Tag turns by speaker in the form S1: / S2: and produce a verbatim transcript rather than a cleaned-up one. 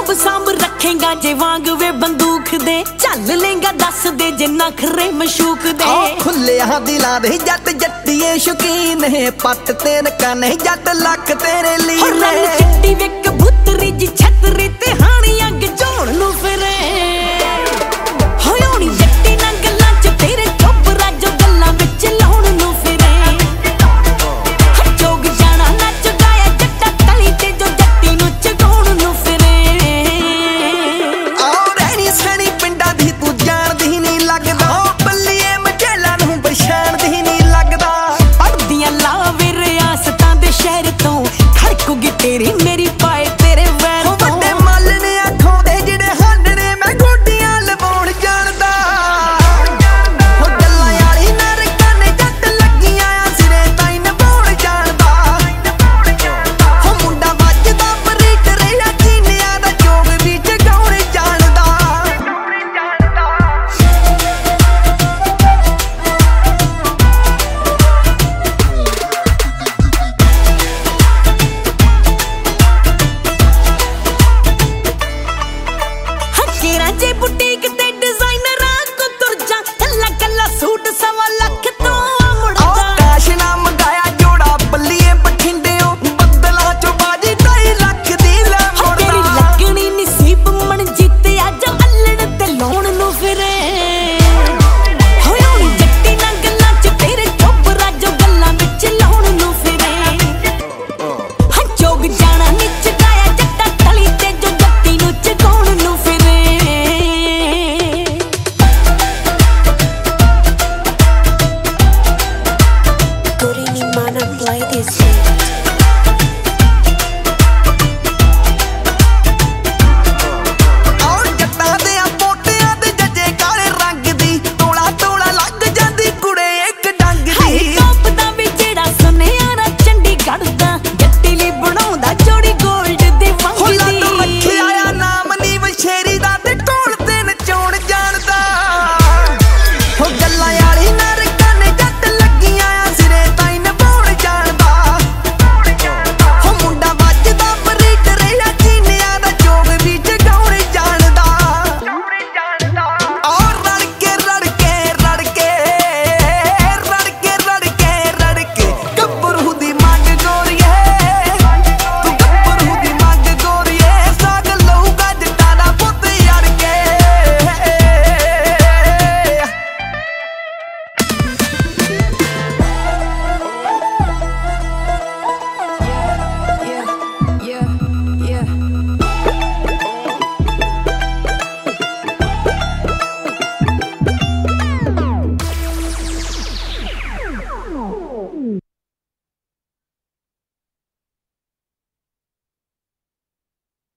S1: ਅੰਬ ਸਾਂਭ ਰੱਖੇਗਾ ਜੇ ਵਾਂਗ ਵੇ ਬੰਦੂਕ ਦੇ ਚੱਲ ਲੇਗਾ ਦੱਸ ਦੇ ਜੇ ਨਖਰੇ ਮਸ਼ੂਕ ਦੇ
S2: ਖੁੱਲਿਆ ਦਿਲਾਂ ਦੇ ਜੱਟ ਜੱਟੀਏ ਸ਼ੌਕੀਨ ਹੈ ਪੱਟ ਤੇ ਨਕਾਨੇ ਜੱਟ ਲੱਕ ਤੇਰੇ ਲਈ
S1: ਨੇ ਚਿੱਟੀ ਵੇ ਕਬੂਤਰੀ ਜੀ ਛਤਰੀ ਤੇ ਹਾਣੀ ਅੱਗ ਝੋਣ ਨੂੰ ਫਿਰੇ ਹੋਏ ਹੋਣੀ ਜੱਟੀ ਨਾਲ ਗੱਲਾਂ ਚ ਤੇਰੇ ਚੋਬਰਾ ਜੋ ਗੱਲਾਂ ਵਿੱਚ ਲਾਉਣ ਨੂੰ ਫਿਰੇ ਜੋਗ ਜਾਣਾ ਨੱਚ ਗਾਇਆ ਜੱਟਾ ਤਲੀ ਤੇ ਜੋ ਜੱਟੀ ਨੂੰ ਚਗਾਉਣ ਨੂੰ ਫਿਰੇ
S2: ਆਉ ਰਹਿਣੀ ਸਣੀ ਪਿੰਡਾਂ ਦੀ ਤੂੰ ਜਾਣਦੀ ਨਹੀਂ ਲੱਗਦਾ ਬੱਲੀਏ ਮਝੇਲਾਂ ਨੂੰ ਪਛਾਣਦੀ ਨਹੀਂ ਲੱਗਦਾ
S1: ਪੜਦੀਆਂ ਲਾਵੇ ਰਿਆਸਤਾਂ ਦੇ ਸ਼ਹਿਰ ਤੋਂ ਖੜਕੂਗੀ ਤੇਰੀ ਮੇਰੀ ਪਾਏ ਤੇਰੇ ਵੈਰ ਤੋਂ
S2: ਵੱਡੇ ਮੱਲ ਨੇ ਅੱਖੋਂ ਦੇ ਜਿਹੜੇ ਹੰਡਣੇ ਮੈਂ ਗੋਡੀਆਂ ਲਵਾਉਣ ਜਾਣਦਾ ਹੋ ਗੱਲਾਂ ਵਾਲੀ ਨਰਕਾਂ ਨੇ ਜੱਟ ਲੱਗੀਆਂ ਆ ਸਿਰੇ ਤਾਈ ਨਵਾਉਣ ਜਾਣਦਾ ਹੋ ਮੁੰਡਾ ਵੱਜਦਾ ਪਰੀਟਰ ਆ ਚੀਨਿਆਂ ਦਾ ਜੋਗ ਵੀ ਜਗਾਉਣ ਜਾਣਦਾ
S1: ਹਕੇਰਾਂ ਜੇ ਬੁੱਢੇ